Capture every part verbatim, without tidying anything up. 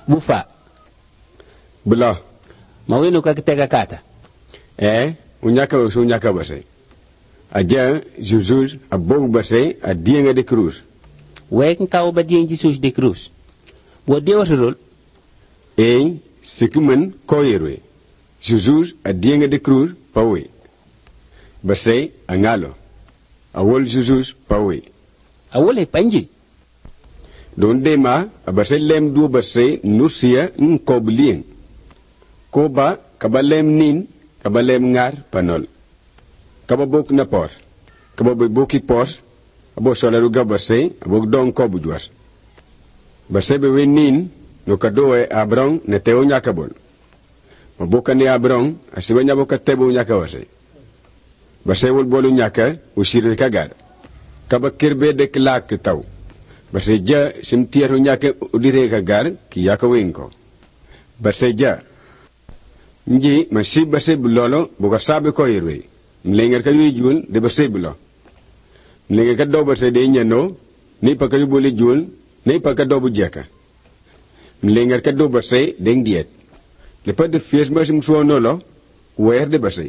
Bufa. Bula. Mawinu ka kitega kata. Eh, unyaka usu unyaka base. Aja Jesus a bog base a dienga de cruz. Weken ka obedient Jesus de cruz. Wo Deus rol. Een sikumen koyerwe. Jesus a dienga de cruz pawe. Base angalo. Awol Jesus pawe. Awole panji. Don dema a base lem du base nusia nkoblien. Koba kabalem nin kabalem ngar panol. Kaba bok na por. Kaba boki por. Abo solaru gabase abok don kobu juar. Base bewe nin no kadoe abrong ne teo nyakabon. Maboka ni abrong asiba nyaboka tebo nyakawase. Base wol bolu nyaka usiri kagar. Kaba kirbe de klak tau. Base ja simtiaru nyaka udire kagar ki yakawinko. Base ja nji masib base bulolo boka sabe ko irwe. Mlenger ka yujul de base bulo. Mlenger ka do base de nyano ni pa ka yubole jul ni pa ka do bu jeka. Mlenger ka do base deng diet. Le pa de fies masim suono lo wer de base.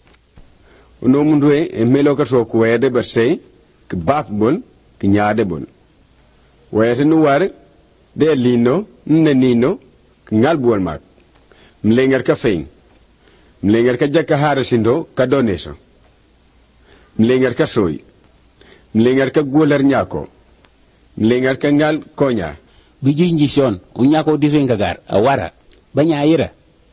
Uno mundwe e melo ka so ko wer de base ke baf bon ke nyaade bon. Wer nu war de lino ne nino ngal buol mak. Mlenger ka fein. Mlenger ka jaka harasindo ka doneso. Mlenger ka soy. Mlenger ka guler nyako. Mlenger ka ngal konya. Bijinji son unyako direnga gar awara. Banya ira.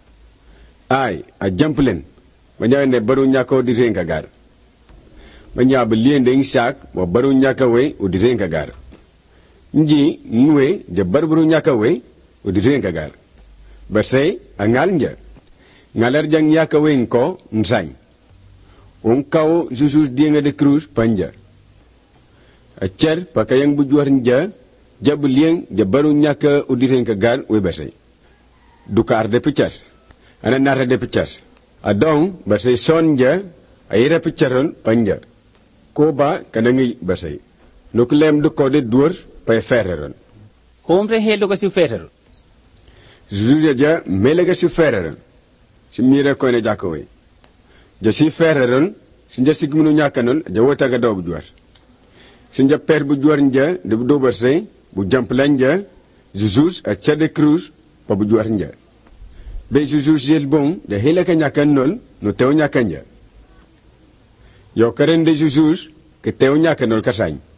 Ai a jamplen. Banya ne baru nyako direnga gar. Banya belien ding sak wa baru nyaka we u direnga gar. Nji nwe de baru nyaka we u direnga gar. Basay angal nja. Ngalar jang yaka wenko nsang. Unkao Jesus dienga de cruz panja. Acher pakayang bujuar nja jabulieng jabaru nyaka udirenka gar we basay. Dukar de pichar. Ana nara de pichar. Adong basay son nja ayira picharon panja. Koba kanangi basay. Nuklem duko de dur pay ferreron. Homre helo kasi ferreron. Jesus ja melega si ferreron. Si mira ko ne jakowe. Ja si ferreron, sinja sigmunu nyakanon, ja wota ga do bu juar. Sinja per bu juar nja de bu do basay, bu jamplan nja, Jesus a chade cruz pa bu juar nja. Be Jesus jel bon, de hela ka nyakan nol, no teo nyakan nja. Yo karen de Jesus, ke teo nyakan nol kasany.